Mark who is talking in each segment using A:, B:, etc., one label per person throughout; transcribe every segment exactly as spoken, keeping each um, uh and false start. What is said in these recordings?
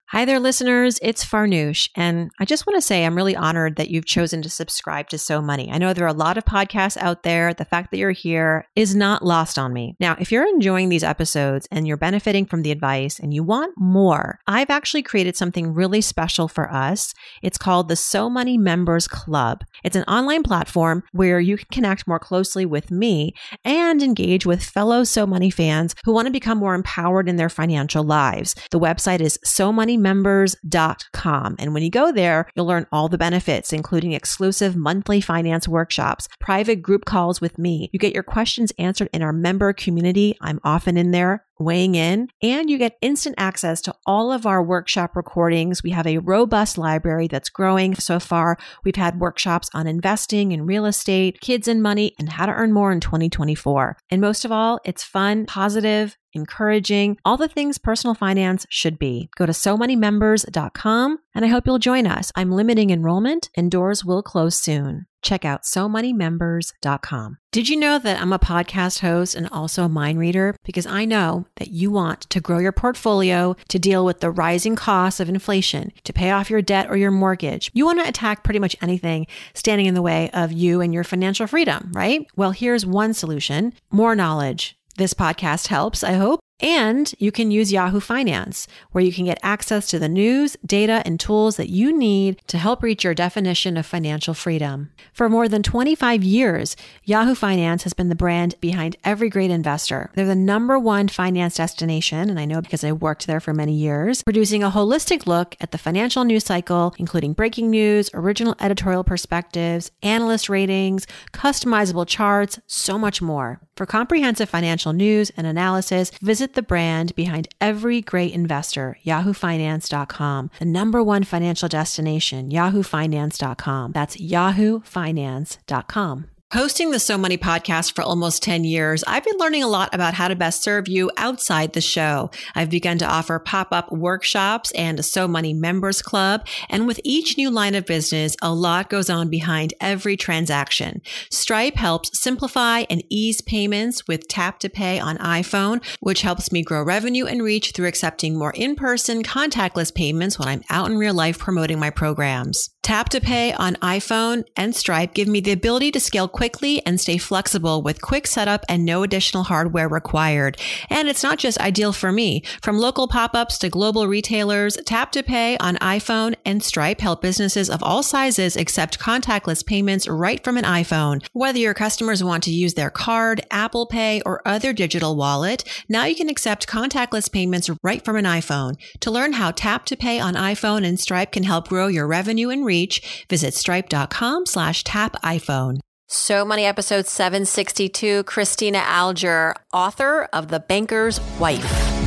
A: Hi there, listeners. It's Farnoosh, and I just want to say I'm really honored that you've chosen to subscribe to So Money. I know there are a lot of podcasts out there. The fact that you're here is not lost on me. Now, if you're enjoying these episodes and you're benefiting from the advice and you want more, I've actually created something really special for us. It's called the So Money Members Club. It's an online platform where you can connect more closely with me and engage with fellow So Money fans who want to become more empowered in their financial lives. The website is so money members dot com. And when you go there, you'll learn all the benefits, including exclusive monthly finance workshops, private group calls with me. You get your questions answered in our member community. I'm often in there weighing in, and you get instant access to all of our workshop recordings. We have a robust library that's growing. So far, we've had workshops on investing in real estate, kids and money, and how to earn more in twenty twenty-four. And most of all, it's fun, positive, encouraging, all the things personal finance should be. Go to so money members dot com, and I hope you'll join us. I'm limiting enrollment, and doors will close soon. Check out so money members dot com. Did you know that I'm a podcast host and also a mind reader? Because I know that you want to grow your portfolio, to deal with the rising costs of inflation, to pay off your debt or your mortgage. You want to attack pretty much anything standing in the way of you and your financial freedom, right? Well, here's one solution: more knowledge. This podcast helps, I hope. And you can use Yahoo Finance, where you can get access to the news, data, and tools that you need to help reach your definition of financial freedom. For more than twenty-five years, Yahoo Finance has been the brand behind every great investor. They're the number one finance destination, and I know because I worked there for many years, producing a holistic look at the financial news cycle, including breaking news, original editorial perspectives, analyst ratings, customizable charts, so much more. For comprehensive financial news and analysis, visit the brand behind every great investor, yahoo finance dot com, the number one financial destination, yahoo finance dot com. That's yahoo finance dot com. Hosting the So Money podcast for almost ten years, I've been learning a lot about how to best serve you outside the show. I've begun to offer pop-up workshops and a So Money Members Club. And with each new line of business, a lot goes on behind every transaction. Stripe helps simplify and ease payments with Tap to Pay on iPhone, which helps me grow revenue and reach through accepting more in-person contactless payments when I'm out in real life promoting my programs. Tap to Pay on iPhone and Stripe give me the ability to scale quickly and stay flexible with quick setup and no additional hardware required. And it's not just ideal for me. From local pop-ups to global retailers, Tap to Pay on iPhone and Stripe help businesses of all sizes accept contactless payments right from an iPhone. Whether your customers want to use their card, Apple Pay, or other digital wallet, now you can accept contactless payments right from an iPhone. To learn how Tap to Pay on iPhone and Stripe can help grow your revenue and reach, visit stripe dot com slash tap iPhone. So Money episode seven sixty-two, Christina Alger, author of The Banker's Wife.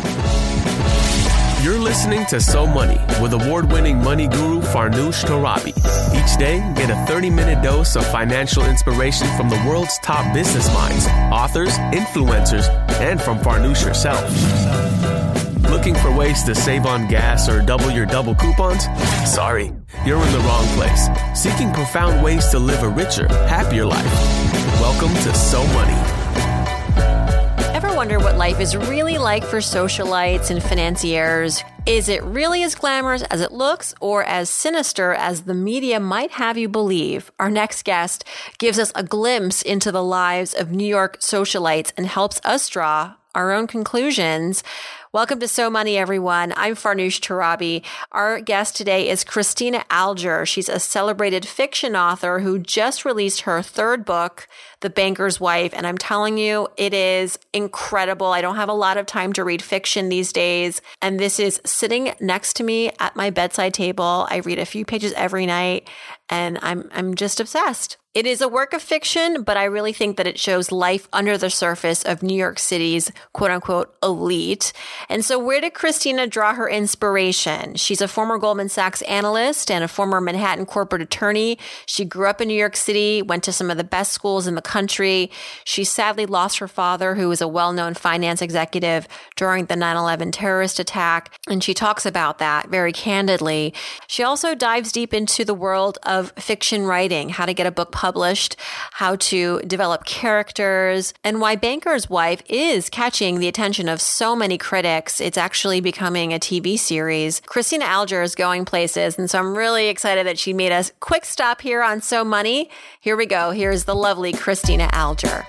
B: You're listening to So Money with award-winning money guru Farnoosh Torabi. Each day, get a thirty-minute dose of financial inspiration from the world's top business minds, authors, influencers, and from Farnoosh herself. Looking for ways to save on gas or double your double coupons? Sorry, you're in the wrong place. Seeking profound ways to live a richer, happier life. Welcome to So Money.
A: Ever wonder what life is really like for socialites and financiers? Is it really as glamorous as it looks or as sinister as the media might have you believe? Our next guest gives us a glimpse into the lives of New York socialites and helps us draw our own conclusions. Welcome to So Money, everyone. I'm Farnoosh Torabi. Our guest today is Christina Alger. She's a celebrated fiction author who just released her third book, The Banker's Wife. And I'm telling you, it is incredible. I don't have a lot of time to read fiction these days. And this is sitting next to me at my bedside table. I read a few pages every night and I'm I'm just obsessed. It is a work of fiction, but I really think that it shows life under the surface of New York City's quote unquote elite. And so where did Christina draw her inspiration? She's a former Goldman Sachs analyst and a former Manhattan corporate attorney. She grew up in New York City, went to some of the best schools in the country. She sadly lost her father, who was a well-known finance executive during the nine eleven terrorist attack. And she talks about that very candidly. She also dives deep into the world of of fiction writing, how to get a book published, how to develop characters, and why Banker's Wife is catching the attention of so many critics. It's actually becoming a T V series. Christina Alger is going places, and so I'm really excited that she made a quick stop here on So Money. Here we go. Here's the lovely Christina Alger.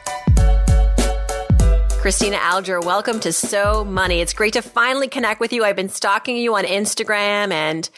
A: Christina Alger, welcome to So Money. It's great to finally connect with you. I've been stalking you on Instagram and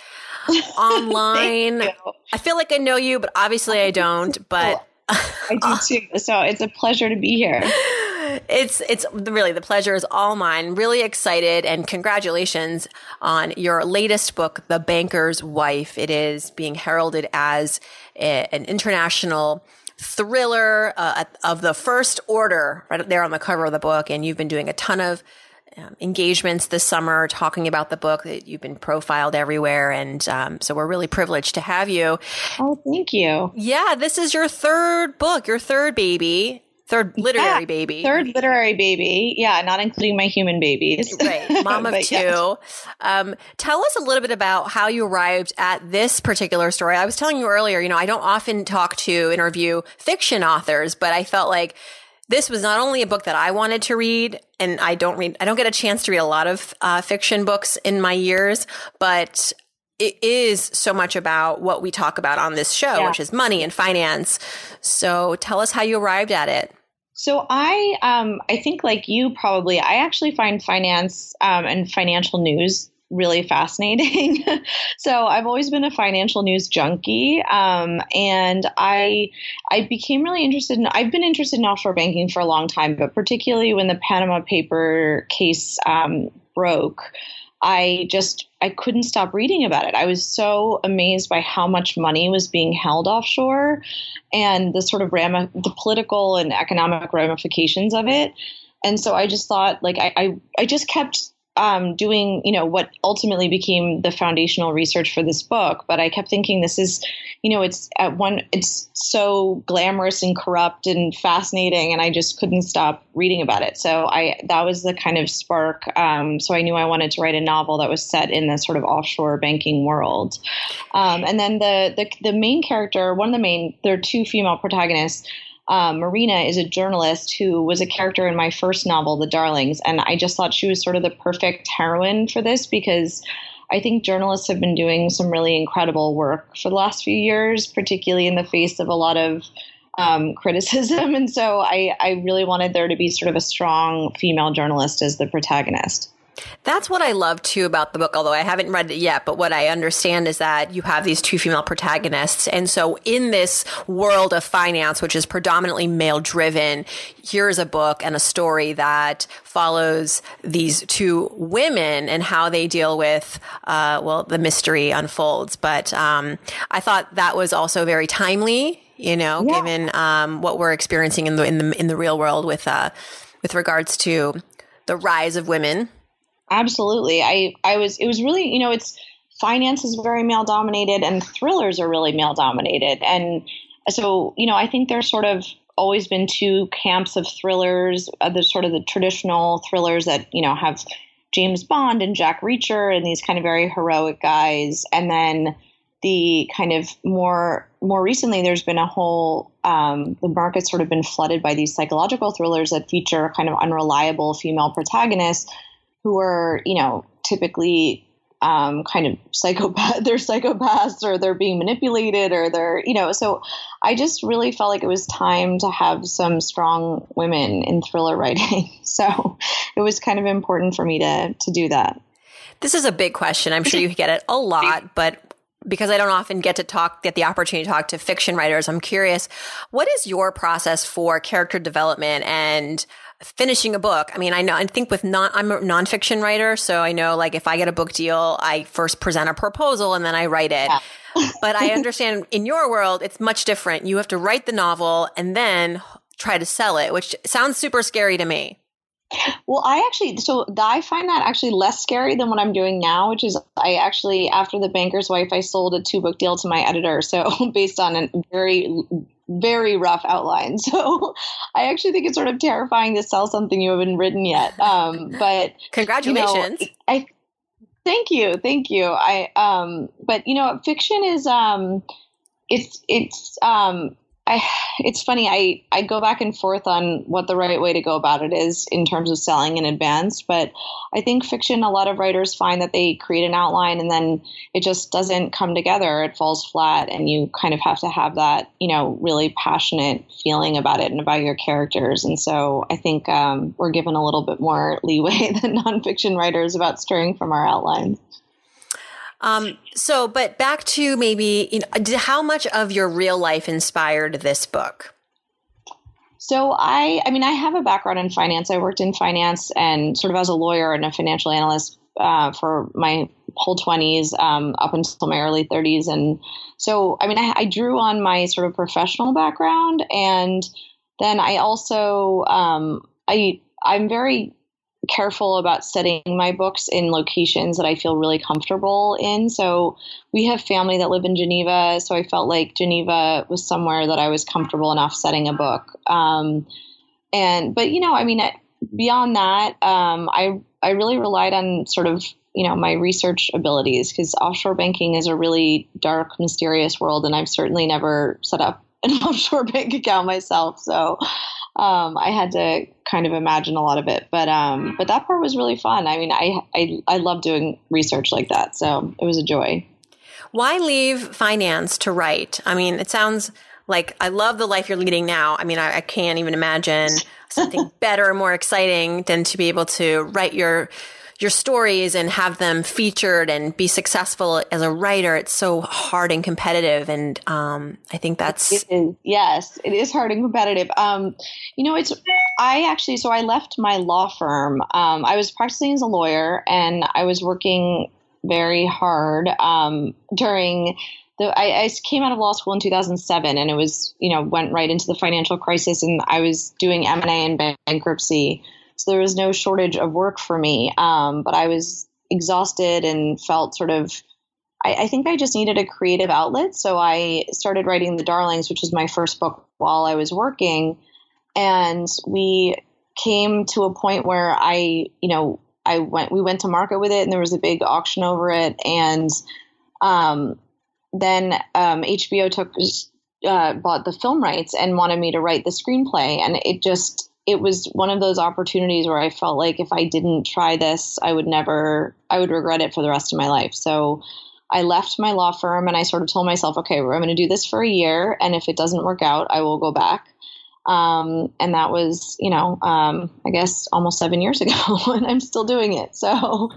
A: online. I feel like I know you, but obviously I don't. But
C: I do too. So it's a pleasure to be here.
A: It's it's really, the pleasure is all mine. Really excited, and congratulations on your latest book, The Banker's Wife. It is being heralded as a, an international thriller uh, of the first order, right there on the cover of the book. And you've been doing a ton of um, engagements this summer talking about the book. That you've been profiled everywhere. And um, so we're really privileged to have you.
C: Oh, thank you.
A: Yeah, this is your third book, your third baby. Third literary
C: yeah,
A: baby.
C: Third literary baby. Yeah, not including my human babies.
A: Right. Mom of two. Yeah. Um, tell us a little bit about how you arrived at this particular story. I was telling you earlier, you know, I don't often talk to interview fiction authors, but I felt like this was not only a book that I wanted to read, and I don't read, I don't get a chance to read a lot of uh, fiction books in my years, but it is so much about what we talk about on this show, yeah. which is money and finance. So tell us how you arrived at it.
C: So I, um, I think like you probably, I actually find finance um, and financial news really fascinating. So I've always been a financial news junkie, um, and I, I became really interested in. I've been interested in offshore banking for a long time, but particularly when the Panama Paper case um, broke, I just, I couldn't stop reading about it. I was so amazed by how much money was being held offshore and the sort of ram- the political and economic ramifications of it. And so I just thought, like, I, I, I just kept um, doing, you know, what ultimately became the foundational research for this book. But I kept thinking this is, you know, it's at one, it's so glamorous and corrupt and fascinating. And I just couldn't stop reading about it. So I, that was the kind of spark. Um, so I knew I wanted to write a novel that was set in the sort of offshore banking world. Um, and then the, the, the main character, one of the main, there are two female protagonists. Um, Marina is a journalist who was a character in my first novel, The Darlings. And I just thought she was sort of the perfect heroine for this because I think journalists have been doing some really incredible work for the last few years, particularly in the face of a lot of um, criticism. And so I, I really wanted there to be sort of a strong female journalist as the protagonist.
A: That's what I love too about the book, although I haven't read it yet. But what I understand is that you have these two female protagonists. And so in this world of finance, which is predominantly male driven, here's a book and a story that follows these two women and how they deal with, uh, well, the mystery unfolds. But um, I thought that was also very timely, you know, yeah. given um, what we're experiencing in the in the in the real world with uh, with regards to the rise of women.
C: Absolutely. I, I was, it was really, you know, it's finance is very male dominated and thrillers are really male dominated. And so, you know, I think there's sort of always been two camps of thrillers, uh, the sort of the traditional thrillers that, you know, have James Bond and Jack Reacher and these kind of very heroic guys. And then the kind of more, more recently, there's been a whole, um, the market's sort of been flooded by these psychological thrillers that feature kind of unreliable female protagonists who are, you know, typically um, kind of psychopath, they're psychopaths or they're being manipulated or they're, you know, so I just really felt like it was time to have some strong women in thriller writing. So it was kind of important for me to to do that.
A: This is a big question. I'm sure you get it a lot, but because I don't often get to talk, get the opportunity to talk to fiction writers, I'm curious, what is your process for character development and finishing a book? I mean, I know, I think with non, I'm a nonfiction writer, so I know like if I get a book deal, I first present a proposal and then I write it. Yeah. But I understand in your world, it's much different. You have to write the novel and then try to sell it, which sounds super scary to me.
C: Well, I actually, so I find that actually less scary than what I'm doing now, which is I actually, after The Banker's Wife, I sold a two book deal to my editor. So based on a very, very rough outline. So I actually think it's sort of terrifying to sell something you haven't written yet. Um, but
A: congratulations.
C: You know, I thank you. Thank you. I, um, but you know, fiction is, um, it's, it's, um, I, it's funny. I, I go back and forth on what the right way to go about it is in terms of selling in advance. But I think fiction, a lot of writers find that they create an outline and then it just doesn't come together. It falls flat and you kind of have to have that, you know, really passionate feeling about it and about your characters. And so I think um, we're given a little bit more leeway than nonfiction writers about straying from our outlines.
A: Um, so, but back to maybe, you know, how much of your real life inspired this book?
C: So I, I mean, I have a background in finance. I worked in finance and sort of as a lawyer and a financial analyst uh, for my whole twenties um, up until my early thirties. And so, I mean, I, I drew on my sort of professional background. And then I also, um, I, I'm very careful about setting my books in locations that I feel really comfortable in. So we have family that live in Geneva. So I felt like Geneva was somewhere that I was comfortable enough setting a book. Um, and, but, you know, I mean, beyond that, um, I, I really relied on sort of, you know, my research abilities because offshore banking is a really dark, mysterious world. And I've certainly never set up an offshore bank account myself. So Um, I had to kind of imagine a lot of it, but um, but that part was really fun. I mean, I, I I love doing research like that, so it was a joy.
A: Why leave finance to write? I mean, it sounds like I love the life you're leading now. I mean, I, I can't even imagine something better, more exciting than to be able to write your your stories and have them featured and be successful as a writer. It's so hard and competitive. And um, I think that's...
C: It is, yes, it is hard and competitive. Um, you know, it's, I actually, so I left my law firm. Um, I was practicing as a lawyer and I was working very hard um, during the, I, I came out of law school in two thousand seven and it was, you know, went right into the financial crisis and I was doing M and A and bankruptcy. So there was no shortage of work for me, um, but I was exhausted and felt sort of, I, I think I just needed a creative outlet. So I started writing The Darlings, which was my first book while I was working. And we came to a point where I, you know, I went, we went to market with it and there was a big auction over it. And um, then um, H B O took, uh, bought the film rights and wanted me to write the screenplay. And it just, it was one of those opportunities where I felt like if I didn't try this, I would never, I would regret it for the rest of my life. So I left my law firm and I sort of told myself, okay, I'm going to do this for a year. And if it doesn't work out, I will go back. Um, and that was, you know, um, I guess almost seven years ago and I'm still doing it. So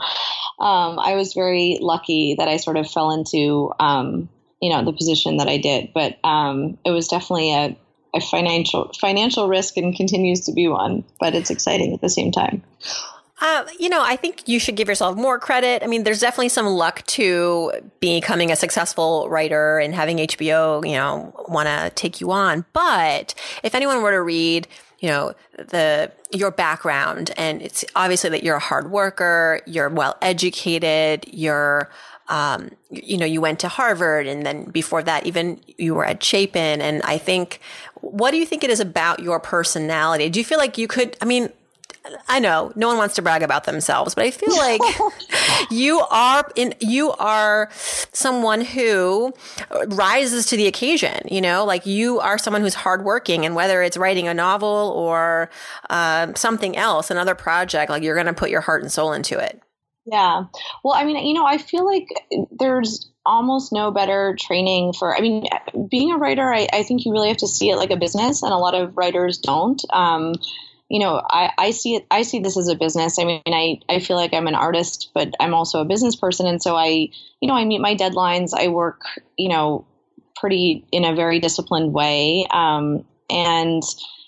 C: um, I was very lucky that I sort of fell into, um, you know, the position that I did. But um, it was definitely a, a financial financial risk and continues to be one, but it's exciting at the same time.
A: Uh, you know, I think you should give yourself more credit. I mean, there's definitely some luck to becoming a successful writer and having H B O, you know, want to take you on. But if anyone were to read, you know, the your background, and it's obviously that you're a hard worker, you're well educated, you're Um, you know, you went to Harvard and then before that, even you were at Chapin. And I think, what do you think it is about your personality? Do you feel like you could, I mean, I know no one wants to brag about themselves, but I feel like you are in, you are someone who rises to the occasion, you know, like you are someone who's hardworking, and whether it's writing a novel or uh, something else, another project, like you're going to put your heart and soul into it.
C: Yeah. Well, I mean, you know, I feel like there's almost no better training for, I mean, being a writer, I, I think you really have to see it like a business, and a lot of writers don't. Um, you know, I, I see it, I see this as a business. I mean, I, I feel like I'm an artist, but I'm also a business person. And so I, you know, I meet my deadlines. I work, you know, pretty in a very disciplined way. Um, and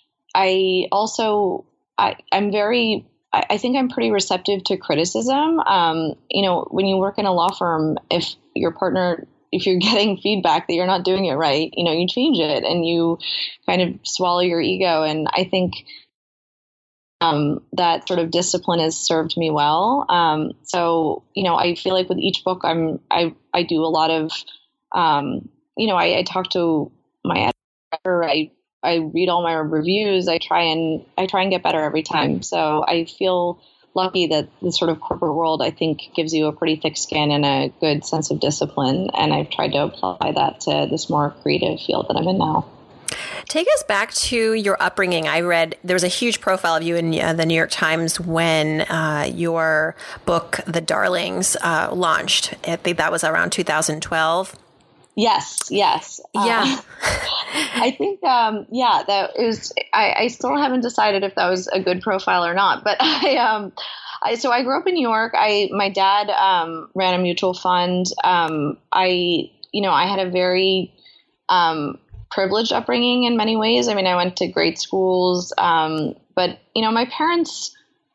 C: I also, I, I'm very, I think I'm pretty receptive to criticism. Um, you know, when you work in a law firm, if your partner, if you're getting feedback that you're not doing it right, you know, you change it and you kind of swallow your ego. And I think um, that sort of discipline has served me well. Um, so, you know, I feel like with each book, I'm, I, I do a lot of, um, you know, I, I talk to my editor, I I read all my reviews. I try and I try and get better every time. So I feel lucky that the sort of corporate world, I think, gives you a pretty thick skin and a good sense of discipline. And I've tried to apply that to this more creative field that I'm in now.
A: Take us back to your upbringing. I read there was a huge profile of you in uh, the New York Times when uh, your book, The Darlings, uh, launched. I think that was around two thousand twelve.
C: Yes, yes.
A: Yeah.
C: Uh, I think, um, yeah, that is, I, I still haven't decided if that was a good profile or not, but I, um, I, so I grew up in New York. I, my dad, um, ran a mutual fund. Um, I, you know, I had a very, um, privileged upbringing in many ways. I mean, I went to great schools. Um, but, you know, my parents,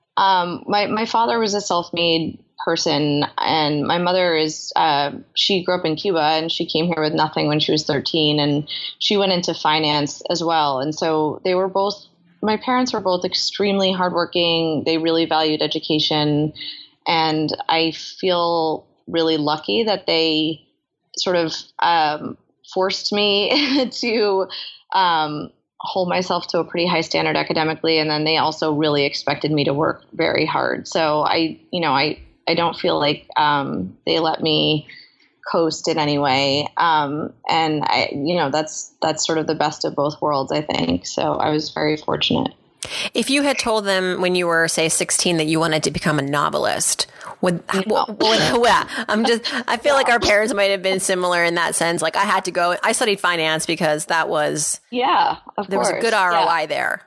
C: um, my, my father was a self-made person, and my mother is, uh, she grew up in Cuba, and she came here with nothing when she was thirteen, and she went into finance as well. And so they were both, my parents were both extremely hardworking. They really valued education. And I feel really lucky that they sort of, um, forced me to, um, hold myself to a pretty high standard academically. And then they also really expected me to work very hard. So I, you know, I, I don't feel like um, they let me coast in any way. Um, and I, you know, that's, that's sort of the best of both worlds, I think. So I was very fortunate.
A: If you had told them when you were, say, sixteen that you wanted to become a novelist, would,
C: No.
A: well, well, yeah, I'm just, I feel no. like our parents might have been similar in that sense. Like I had to go, I studied finance because that was,
C: yeah, of
A: there
C: course.
A: was a good R O I
C: yeah.
A: there.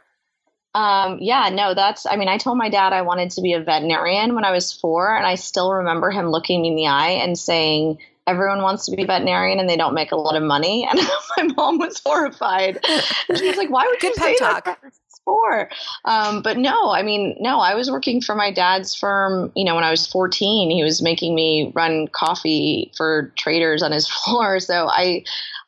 C: Um, yeah, no, that's, I mean, I told my dad I wanted to be a veterinarian when I was four, and I still remember him looking me in the eye and saying, everyone wants to be a veterinarian and they don't make a lot of money. And my mom was horrified. And she was like, why would
A: Good
C: you say
A: talk.
C: that? For. Um, but no, I mean, no, I was working for my dad's firm. You know, when I was fourteen, he was making me run coffee for traders on his floor. So I,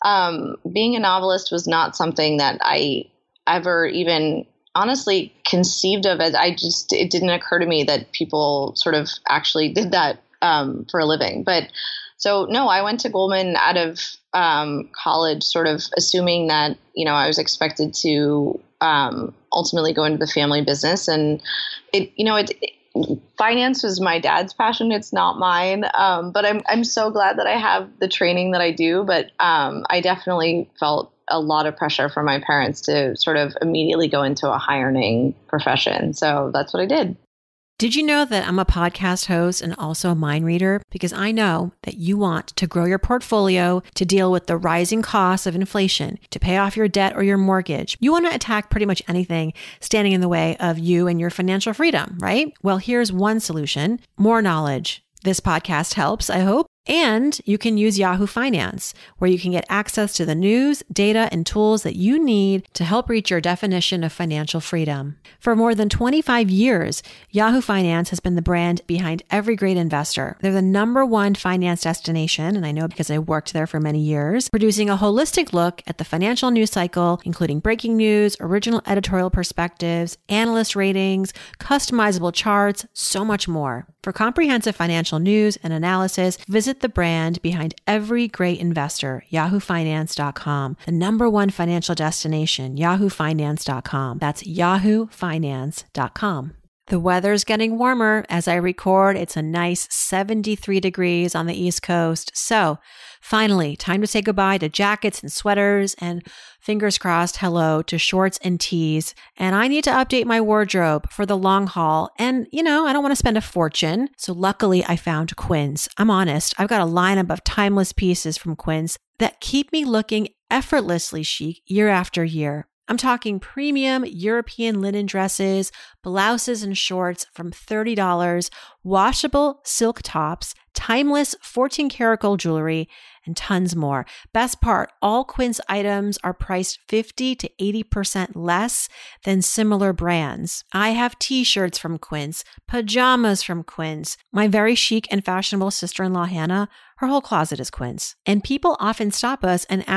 C: um, being a novelist was not something that I ever even honestly conceived of as I just, it didn't occur to me that people sort of actually did that, um, for a living. But so no, I went to Goldman out of, um, college, sort of assuming that, you know, I was expected to, um, ultimately go into the family business. And it, you know, it, it, finance was my dad's passion. It's not mine. Um, but I'm, I'm so glad that I have the training that I do. But, um, I definitely felt a lot of pressure from my parents to sort of immediately go into a high earning profession. So that's what I did.
A: Did you know that I'm a podcast host and also a mind reader? Because I know that you want to grow your portfolio to deal with the rising costs of inflation, to pay off your debt or your mortgage. You want to attack pretty much anything standing in the way of you and your financial freedom, right? Well, here's one solution: more knowledge. This podcast helps, I hope. And you can use Yahoo Finance, where you can get access to the news, data, and tools that you need to help reach your definition of financial freedom. For more than twenty-five years, Yahoo Finance has been the brand behind every great investor. They're the number one finance destination, and I know because I worked there for many years, producing a holistic look at the financial news cycle, including breaking news, original editorial perspectives, analyst ratings, customizable charts, so much more. For comprehensive financial news and analysis, visit the brand behind every great investor, yahoo finance dot com, the number one financial destination, yahoo finance dot com. That's yahoo finance dot com. The weather's getting warmer. As I record, it's a nice seventy-three degrees on the East Coast. So finally, time to say goodbye to jackets and sweaters, and fingers crossed, hello to shorts and tees. And I need to update my wardrobe for the long haul. And, you know, I don't want to spend a fortune. So luckily, I found Quince. I'm honest. I've got a lineup of timeless pieces from Quince that keep me looking effortlessly chic year after year. I'm talking premium European linen dresses, blouses and shorts from thirty dollars, washable silk tops, timeless fourteen karat gold jewelry, and tons more. Best part, all Quince items are priced fifty to eighty percent less than similar brands. I have t-shirts from Quince, pajamas from Quince. My very chic and fashionable sister-in-law, Hannah, her whole closet is Quince. And people often stop us and ask,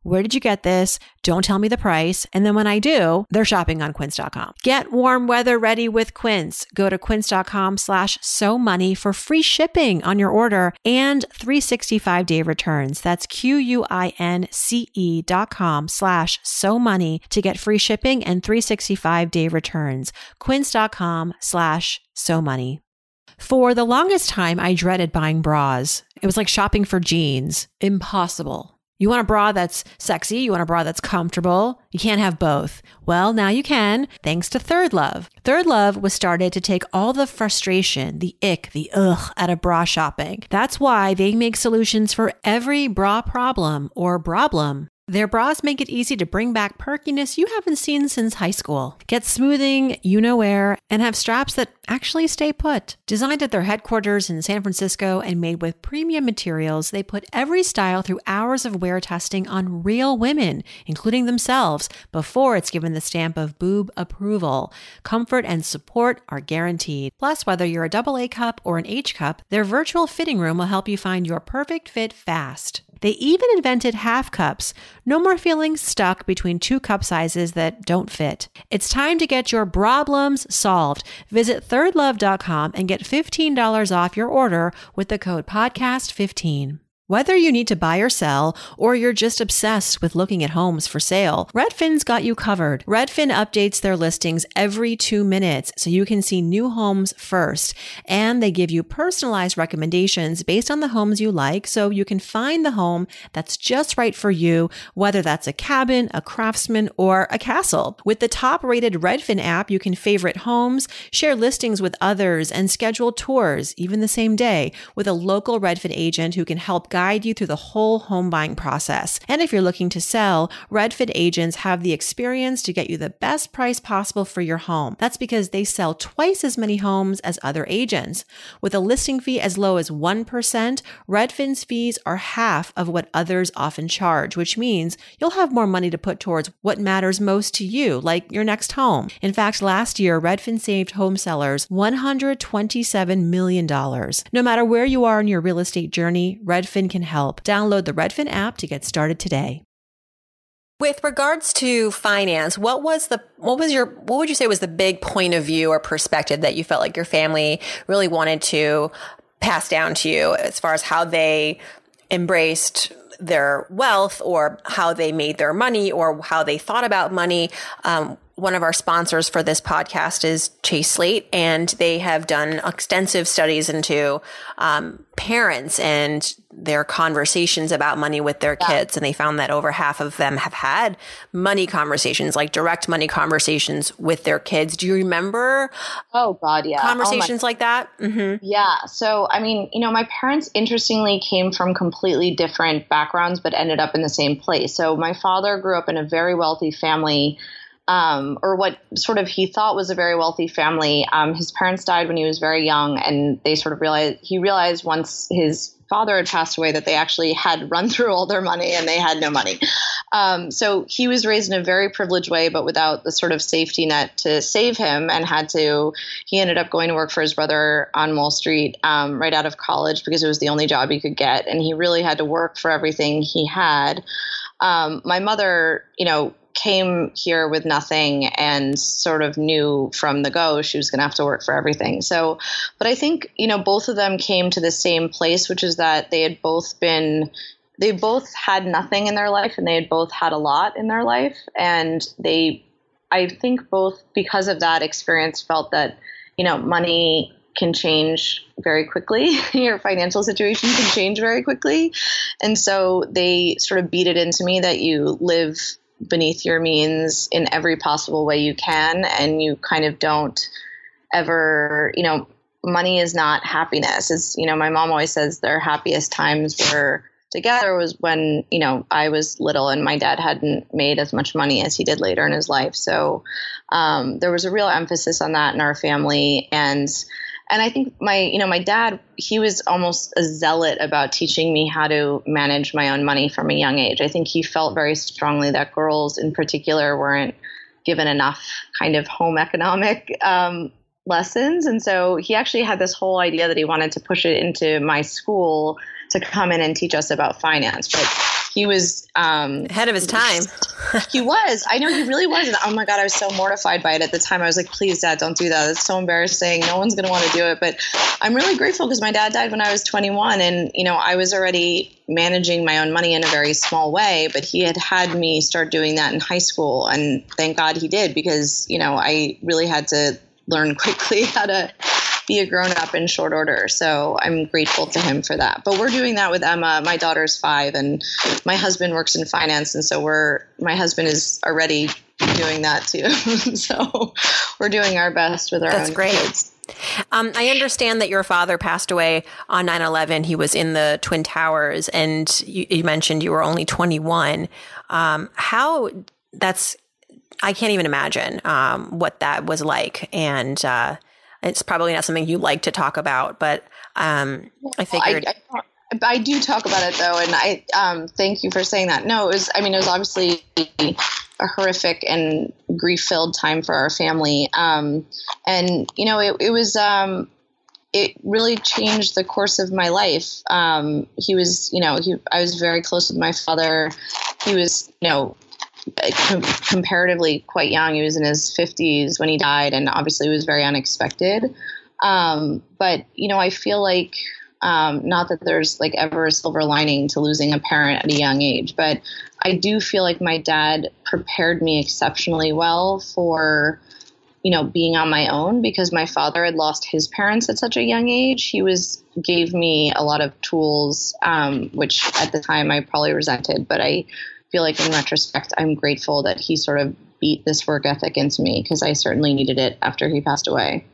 A: where did you get this? Don't tell me the price. And then when I do, they're shopping on quince dot com. Get warm weather ready with Quince. Go to quince dot com slash so money for free shipping on your order and three hundred sixty-five day returns. That's Q-U-I-N-C-E dot com slash so money to get free shipping and three hundred sixty-five day returns. Quince dot com slash so money. For the longest time, I dreaded buying bras. It was like shopping for jeans. Impossible. You want a bra that's sexy. You want a bra that's comfortable. You can't have both. Well, now you can, thanks to Third Love. Third Love was started to take all the frustration, the ick, the ugh out of bra shopping. That's why they make solutions for every bra problem or problem. Their bras make it easy to bring back perkiness you haven't seen since high school. Get smoothing, you know where, and have straps that actually stay put. Designed at their headquarters in San Francisco and made with premium materials, they put every style through hours of wear testing on real women, including themselves, before it's given the stamp of boob approval. Comfort and support are guaranteed. Plus, whether you're a double A cup or an H cup, their virtual fitting room will help you find your perfect fit fast. They even invented half cups. No more feeling stuck between two cup sizes that don't fit. It's time to get your problems solved. Visit third love dot com and get fifteen dollars off your order with the code podcast fifteen. Whether you need to buy or sell, or you're just obsessed with looking at homes for sale, Redfin's got you covered. Redfin updates their listings every two minutes so you can see new homes first. And they give you personalized recommendations based on the homes you like so you can find the home that's just right for you, whether that's a cabin, a craftsman, or a castle. With the top-rated Redfin app, you can favorite homes, share listings with others, and schedule tours, even the same day, with a local Redfin agent who can help guide you through the whole home buying process. And if you're looking to sell, Redfin agents have the experience to get you the best price possible for your home. That's because they sell twice as many homes as other agents. With a listing fee as low as one percent, Redfin's fees are half of what others often charge, which means you'll have more money to put towards what matters most to you, like your next home. In fact, last year, Redfin saved home sellers one hundred twenty-seven million dollars. No matter where you are in your real estate journey, Redfin can help. Download the Redfin app to get started today. With regards to finance, what was the what was your what would you say was the big point of view or perspective that you felt like your family really wanted to pass down to you as far as how they embraced their wealth or how they made their money or how they thought about money? Um, One of our sponsors for this podcast is Chase Slate, and they have done extensive studies into um, parents and their conversations about money with their yeah. kids. And they found that over half of them have had money conversations, like direct money conversations with their kids. Do you remember?
C: Oh, God, yeah.
A: Conversations oh like that? Mm-hmm.
C: Yeah. So, I mean, you know, my parents, interestingly, came from completely different backgrounds, but ended up in the same place. So my father grew up in a very wealthy family. Um, or what sort of he thought was a very wealthy family. Um, his parents died when he was very young, and they sort of realized, he realized once his father had passed away that they actually had run through all their money and they had no money. Um, so he was raised in a very privileged way, but without the sort of safety net to save him, and had to, he ended up going to work for his brother on Wall Street um, right out of college because it was the only job he could get. And he really had to work for everything he had. Um, my mother, you know, came here with nothing and sort of knew from the go she was going to have to work for everything. So, but I think, you know, both of them came to the same place, which is that they had both been, they both had nothing in their life and they had both had a lot in their life. And they, I think both because of that experience felt that, you know, money can change very quickly. Your financial situation can change very quickly. And so they sort of beat it into me that you live beneath your means in every possible way you can. And you kind of don't ever, you know, money is not happiness. It's, you know, my mom always says their happiest times were together was when, you know, I was little and my dad hadn't made as much money as he did later in his life. So um, there was a real emphasis on that in our family. And And I think my, you know, my dad, he was almost a zealot about teaching me how to manage my own money from a young age. I think he felt very strongly that girls in particular weren't given enough kind of home economic um, lessons. And so he actually had this whole idea that he wanted to push it into my school to come in and teach us about finance. But he was um,
A: ahead of his time.
C: He was. I know he really was. And oh my God, I was so mortified by it at the time. I was like, please, Dad, don't do that. It's so embarrassing. No one's going to want to do it. But I'm really grateful because my dad died when I was twenty-one. And, you know, I was already managing my own money in a very small way. But he had had me start doing that in high school. And thank God he did, because, you know, I really had to learn quickly how to be a grown up in short order. So I'm grateful to him for that. But we're doing that with Emma. My daughter's five and my husband works in finance. And so we're, my husband is already doing that too. So we're doing our best with our
A: That's
C: own
A: great.
C: kids.
A: Um, I understand that your father passed away on nine eleven. He was in the Twin Towers, and you, you mentioned you were only twenty-one. Um, how that's, I can't even imagine um, what that was like. And, uh, it's probably not something you like to talk about, but um, I figured.
C: I, I, I do talk about it though, and I um, thank you for saying that. No, it was. I mean, it was obviously a horrific and grief-filled time for our family, um, and you know, it, it was. Um, it really changed the course of my life. Um, he was, you know, he, I was very close with my father. He was, you know. Com- comparatively quite young. He was in his fifties when he died, and obviously it was very unexpected. Um, but, you know, I feel like um, not that there's like ever a silver lining to losing a parent at a young age, but I do feel like my dad prepared me exceptionally well for, you know, being on my own, because my father had lost his parents at such a young age. He was gave me a lot of tools, um, which at the time I probably resented, but I feel like in retrospect, I'm grateful that he sort of beat this work ethic into me, because I certainly needed it after he passed away.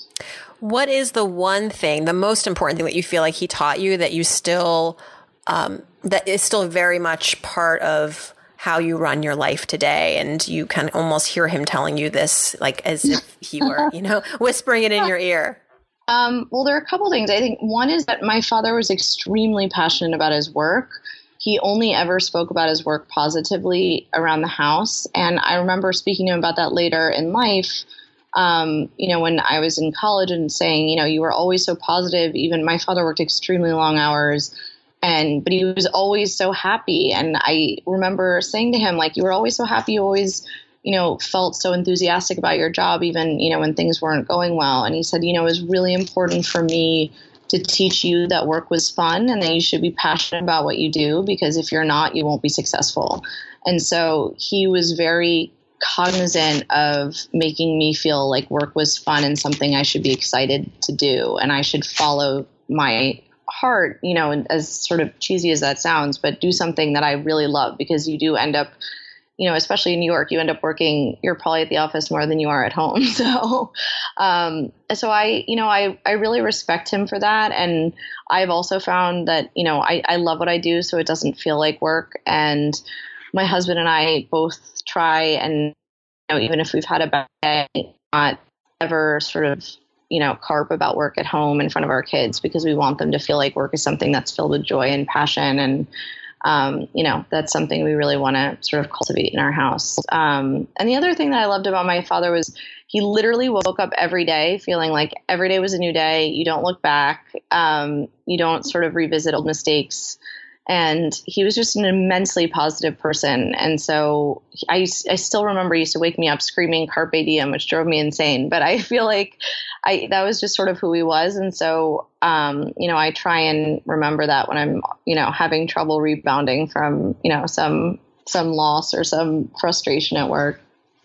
A: What is the one thing, the most important thing that you feel like he taught you that you still, um, that is still very much part of how you run your life today? And you can almost hear him telling you this, like as if he were, you know, whispering it in your ear.
C: Um, well, there are a couple things. I think one is that my father was extremely passionate about his work. He only ever spoke about his work positively around the house. And I remember speaking to him about that later in life, um, you know, when I was in college, and saying, you know, you were always so positive. Even my father worked extremely long hours, and but he was always so happy. And I remember saying to him, like, you were always so happy. You always, you know, felt so enthusiastic about your job, even, you know, when things weren't going well. And he said, you know, it was really important for me to teach you that work was fun and that you should be passionate about what you do, because if you're not, you won't be successful. And so he was very cognizant of making me feel like work was fun and something I should be excited to do, and I should follow my heart, you know, and as sort of cheesy as that sounds, but do something that I really love, because you do end up, you know, especially in New York, you end up working, you're probably at the office more than you are at home. So, um, so I, you know, I, I really respect him for that. And I've also found that, you know, I, I love what I do, so it doesn't feel like work. And my husband and I both try, and, you know, even if we've had a bad day, not ever sort of, you know, carp about work at home in front of our kids, because we want them to feel like work is something that's filled with joy and passion. And, Um, you know, that's something we really want to sort of cultivate in our house. Um, and the other thing that I loved about my father was he literally woke up every day feeling like every day was a new day. You don't look back. Um, you don't sort of revisit old mistakes. And he was just an immensely positive person. And so I, I still remember he used to wake me up screaming Carpe Diem, which drove me insane. But I feel like I that was just sort of who he was. And so, um, you know, I try and remember that when I'm, you know, having trouble rebounding from, you know, some some loss or some frustration at work.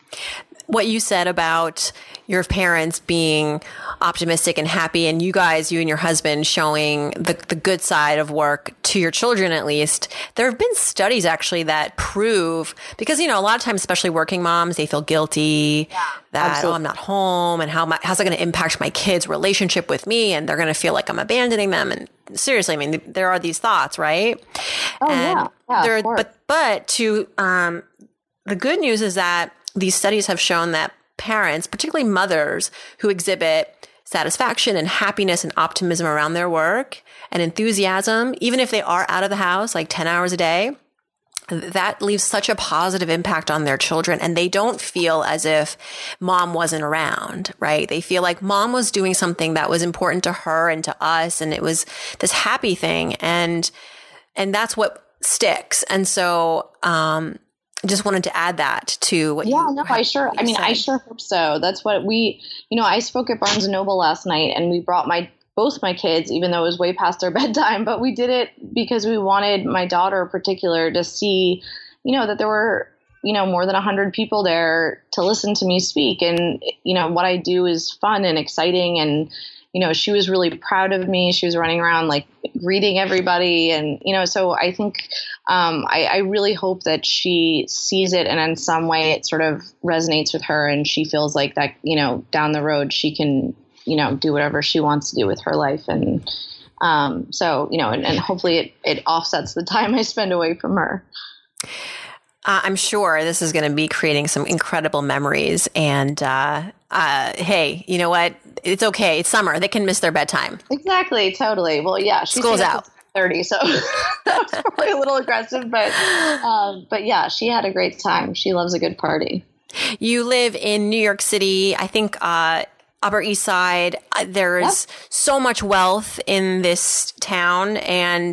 A: What you said about your parents being optimistic and happy, and you guys, you and your husband, showing the, the good side of work to your children, at least. There have been studies actually that prove, because, you know, a lot of times, especially working moms, they feel guilty yeah, that, absolutely. oh, I'm not home, and how my, how's that going to impact my kids' relationship with me? And they're going to feel like I'm abandoning them. And seriously, I mean, there are these thoughts, right?
C: Oh,
A: and
C: yeah. yeah
A: but, but to, um, the good news is that these studies have shown that parents, particularly mothers who exhibit satisfaction and happiness and optimism around their work and enthusiasm, even if they are out of the house like ten hours a day, that leaves such a positive impact on their children. And they don't feel as if mom wasn't around, right? They feel like mom was doing something that was important to her and to us. And it was this happy thing. And, and that's what sticks. And so, um, just wanted to add that to what
C: yeah,
A: you
C: no, I sure, I mean, said. I sure hope so. That's what we, you know, I spoke at Barnes and Noble last night and we brought my, both my kids, even though it was way past their bedtime, but we did it because we wanted my daughter in particular to see, you know, that there were, you know, more than a hundred people there to listen to me speak. And, you know, what I do is fun and exciting. And, you know, she was really proud of me. She was running around like greeting everybody. And, you know, so I think um, I, I really hope that she sees it and in some way it sort of resonates with her and she feels like that, you know, down the road she can, you know, do whatever she wants to do with her life. And um, so, you know, and, and hopefully it, it offsets the time I spend away from her.
A: Uh, I'm sure this is going to be creating some incredible memories. And uh, uh, hey, you know what? It's okay. It's summer. They can miss their bedtime.
C: Exactly. Totally. Well, yeah. She's
A: School's out.
C: thirty, so that was probably a little aggressive, but um, but yeah, she had a great time. She loves a good party.
A: You live in New York City. I think uh, Upper East Side. Uh, there's yep. so much wealth in this town, and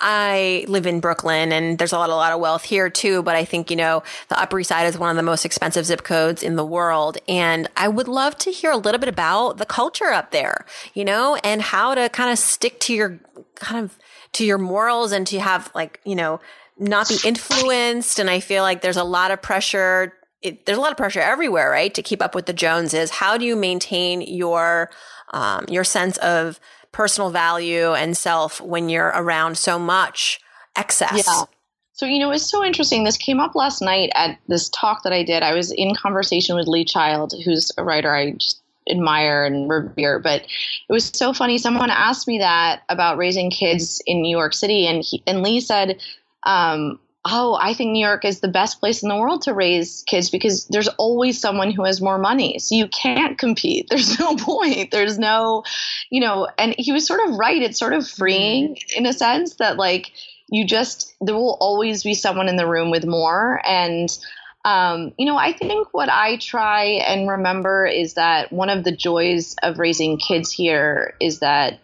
A: I live in Brooklyn, and there's a lot, a lot of wealth here too. But I think, you know, the Upper East Side is one of the most expensive zip codes in the world, and I would love to hear a little bit about the culture up there, you know, and how to kind of stick to your kind of to your morals and to have like, you know, not be influenced. And I feel like there's a lot of pressure. It, there's a lot of pressure everywhere, right? To keep up with the Joneses. How do you maintain your, um, your sense of personal value and self when you're around so much excess?
C: Yeah. So, you know, it's so interesting. This came up last night at this talk that I did. I was in conversation with Lee Child, who's a writer I just admire and revere, but it was so funny. Someone asked me that about raising kids in New York City. And he, and Lee said, um, oh, I think New York is the best place in the world to raise kids because there's always someone who has more money. So you can't compete. There's no point. There's no, you know, and he was sort of right. It's sort of freeing in a sense that like you just, there will always be someone in the room with more. And, um, you know, I think what I try and remember is that one of the joys of raising kids here is that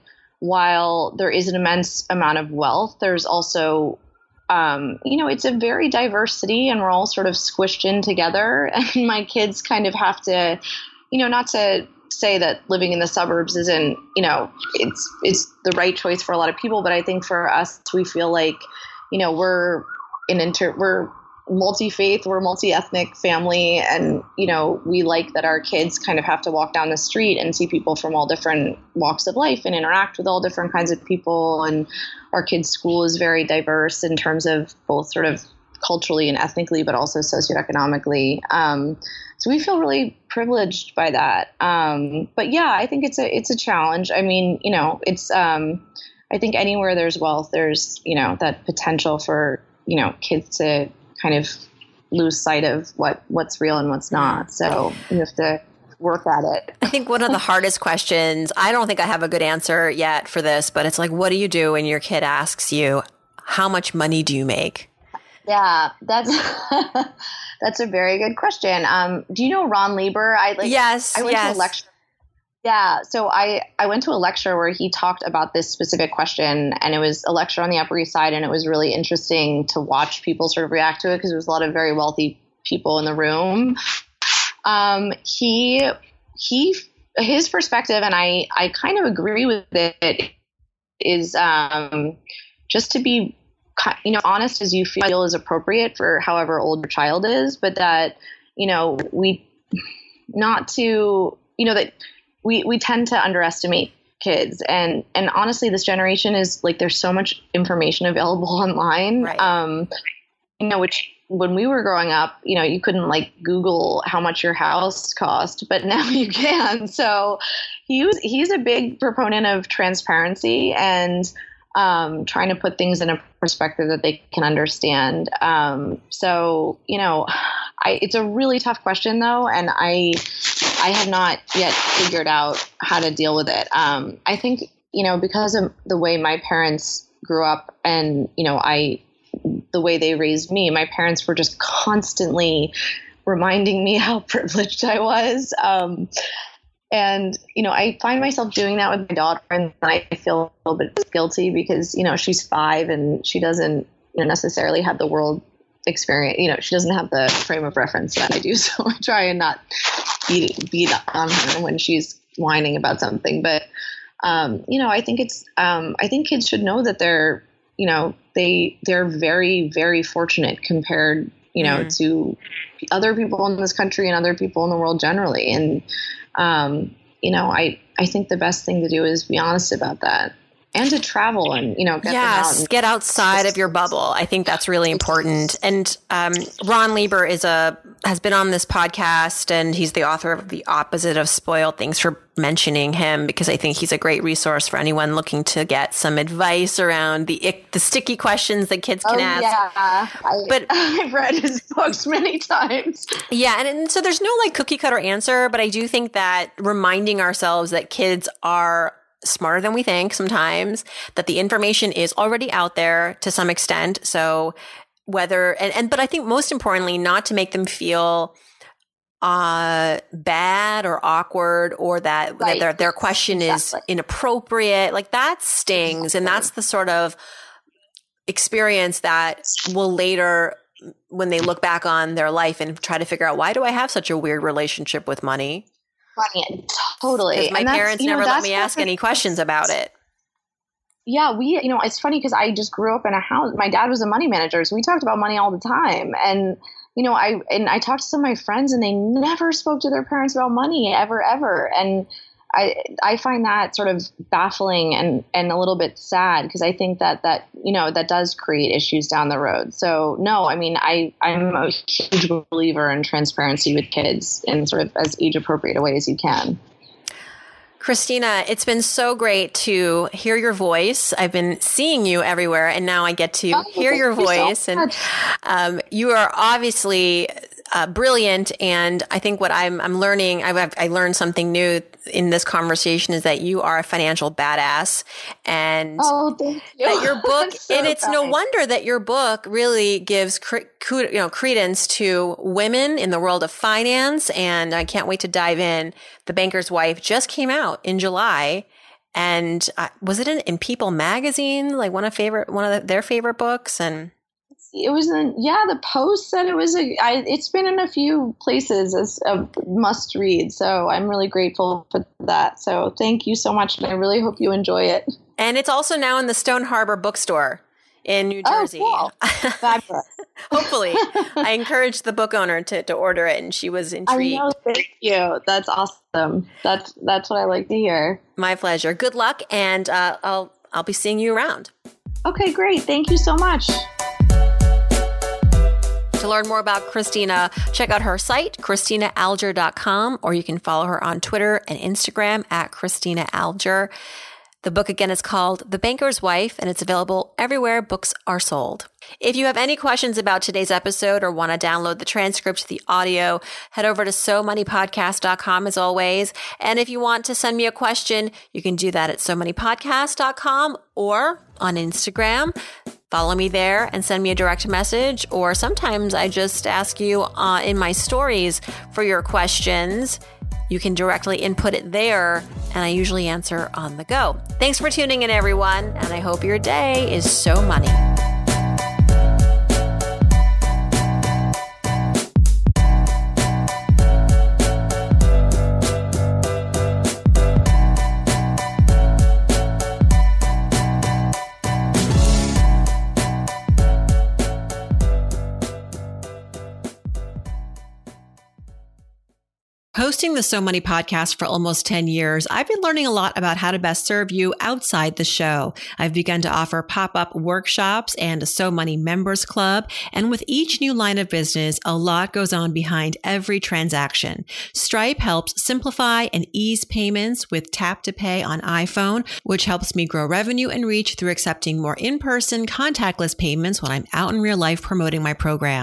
C: while there is an immense amount of wealth, there's also Um, you know, it's a very diverse city and we're all sort of squished in together. And my kids kind of have to, you know, not to say that living in the suburbs isn't, you know, it's, it's the right choice for a lot of people. But I think for us, we feel like, you know, we're an inter, we're multi-faith, we're a multi-ethnic family. And, you know, we like that our kids kind of have to walk down the street and see people from all different walks of life and interact with all different kinds of people. And our kids' school is very diverse in terms of both sort of culturally and ethnically, but also socioeconomically. Um, so we feel really privileged by that. Um, but yeah, I think it's a, it's a challenge. I mean, you know, it's, um, I think anywhere there's wealth, there's, you know, that potential for, you know, kids to kind of lose sight of what, what's real and what's not. So you have to work at it.
A: I think one of the hardest questions, I don't think I have a good answer yet for this, but it's like, what do you do when your kid asks you, how much money do you make?
C: Yeah, that's that's a very good question. Um, do you know Ron Lieber? I like.
A: Yes,
C: I went
A: yes.
C: to a lecture. Yeah, so I, I went to a lecture where he talked about this specific question, and it was a lecture on the Upper East Side, and it was really interesting to watch people sort of react to it because there was a lot of very wealthy people in the room. Um, he he his perspective, and I I kind of agree with it, is um, just to be, you know, honest as you feel is appropriate for however old your child is, but that, you know, we not to, you know, that we, we tend to underestimate kids. And, and honestly, this generation is like, there's so much information available online,
A: right.
C: um, you know, which when we were growing up, you know, you couldn't like Google how much your house cost, but now you can. So he was, he's a big proponent of transparency and, um, trying to put things in a perspective that they can understand. Um, so, you know, I, it's a really tough question though. And I, I have not yet figured out how to deal with it. Um, I think, you know, because of the way my parents grew up and, you know, I, the way they raised me, my parents were just constantly reminding me how privileged I was. Um, And, you know, I find myself doing that with my daughter, and I feel a little bit guilty because, you know, she's five and she doesn't, you know, necessarily have the world experience. You know, she doesn't have the frame of reference that I do. So I try and not beat, beat on her when she's whining about something. But, um, you know, I think it's, um, I think kids should know that they're, you know, they, they're very, very fortunate compared, you know, mm. to other people in this country and other people in the world generally. And, um, you know, I, I think the best thing to do is be honest about that. And to travel and, you know, get
A: yes,
C: them out. And-
A: get outside of your bubble. I think that's really important. And um, Ron Lieber is a has been on this podcast, and he's the author of The Opposite of Spoiled. Thanks for mentioning him, because I think he's a great resource for anyone looking to get some advice around the the sticky questions that kids can
C: oh,
A: ask.
C: Yeah, I,
A: but
C: I've read his books many times.
A: Yeah, and, and so there's no like cookie cutter answer, but I do think that reminding ourselves that kids are smarter than we think sometimes, that the information is already out there to some extent. So whether, and, and but I think most importantly, not to make them feel uh, bad or awkward, or that,
C: right.
A: that their, their question exactly. is inappropriate. Like that stings. Exactly. And that's the sort of experience that will later, when they look back on their life and try to figure out, why do I have such a weird relationship with money?
C: Money, totally.
A: Because my
C: and
A: parents never
C: know,
A: let me ask any questions about it.
C: Yeah, we, you know, it's funny because I just grew up in a house. My dad was a money manager, so we talked about money all the time. And, you know, I, and I talked to some of my friends and they never spoke to their parents about money ever, ever. And I, I find that sort of baffling and, and a little bit sad, because I think that, that, you know, that does create issues down the road. So no, I mean, I, I'm a huge believer in transparency with kids in sort of as age appropriate a way as you can.
A: Christina, it's been so great to hear your voice. I've been seeing you everywhere, and now I get to oh, hear your voice. So and um, you are obviously uh, brilliant. And I think what I'm, I'm learning, I've, I learned something new in this conversation, is that you are a financial badass, and
C: oh, thank you.
A: that your book,
C: so
A: and it's
C: kind.
A: no wonder that your book really gives cre- you know, credence to women in the world of finance. And I can't wait to dive in. The Banker's Wife just came out in July. And uh, was it in, in People magazine, like one of favorite, one of the, their favorite books? And
C: it was in, yeah, the Post said it was a, I, it's been in a few places as a must read. So I'm really grateful for that. So thank you so much. And I really hope you enjoy it.
A: And it's also now in the Stone Harbor bookstore in New Jersey.
C: Oh, cool. Fabulous.
A: Hopefully. I encouraged the book owner to, to order it, and she was intrigued.
C: I know, thank you. That's awesome. That's, that's what I like to hear.
A: My pleasure. Good luck. And uh, I'll, I'll be seeing you around.
C: Okay, great. Thank you so much.
A: To learn more about Christina, check out her site, christina alger dot com, or you can follow her on Twitter and Instagram at Christina Alger. The book again is called The Banker's Wife, and it's available everywhere books are sold. If you have any questions about today's episode or want to download the transcript, the audio, head over to so money podcast dot com as always. And if you want to send me a question, you can do that at so money podcast dot com or on Instagram. Follow me there and send me a direct message. Or sometimes I just ask you uh, in my stories for your questions. You can directly input it there, and I usually answer on the go. Thanks for tuning in, everyone, and I hope your day is so money. Hosting the So Money podcast for almost ten years, I've been learning a lot about how to best serve you outside the show. I've begun to offer pop-up workshops and a So Money members club. And with each new line of business, a lot goes on behind every transaction. Stripe helps simplify and ease payments with tap to pay on iPhone, which helps me grow revenue and reach through accepting more in-person contactless payments when I'm out in real life promoting my programs.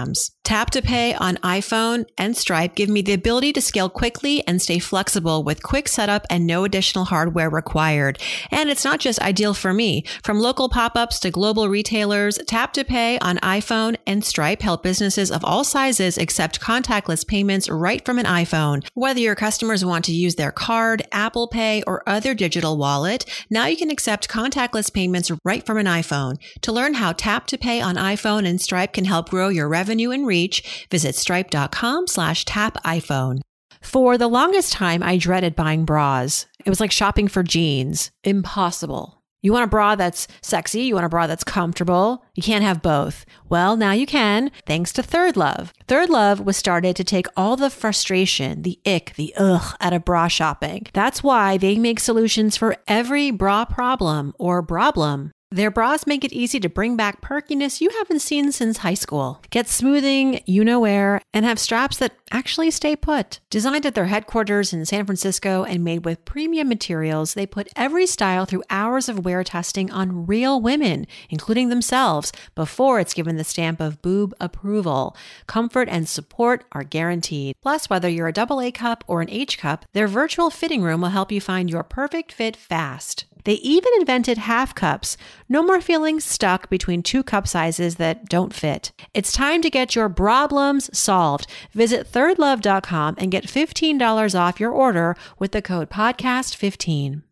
A: Tap to Pay on iPhone and Stripe give me the ability to scale quickly and stay flexible with quick setup and no additional hardware required. And it's not just ideal for me. From local pop-ups to global retailers, Tap to Pay on iPhone and Stripe help businesses of all sizes accept contactless payments right from an iPhone. Whether your customers want to use their card, Apple Pay, or other digital wallet, now you can accept contactless payments right from an iPhone. To learn how Tap to Pay on iPhone and Stripe can help grow your revenue and reach, visit stripe.com slash tap iPhone. For the longest time, I dreaded buying bras. It was like shopping for jeans. Impossible. You want a bra that's sexy, you want a bra that's comfortable. You can't have both. Well, now you can, thanks to ThirdLove. ThirdLove was started to take all the frustration, the ick, the ugh out of bra shopping. That's why they make solutions for every bra problem or problem. Their bras make it easy to bring back perkiness you haven't seen since high school. Get smoothing, you-know-where, and have straps that actually stay put. Designed at their headquarters in San Francisco and made with premium materials, they put every style through hours of wear testing on real women, including themselves, before it's given the stamp of boob approval. Comfort and support are guaranteed. Plus, whether you're a double A cup or an H cup, their virtual fitting room will help you find your perfect fit fast. They even invented half cups. No more feeling stuck between two cup sizes that don't fit. It's time to get your problems solved. Visit third love dot com and get fifteen dollars off your order with the code podcast fifteen.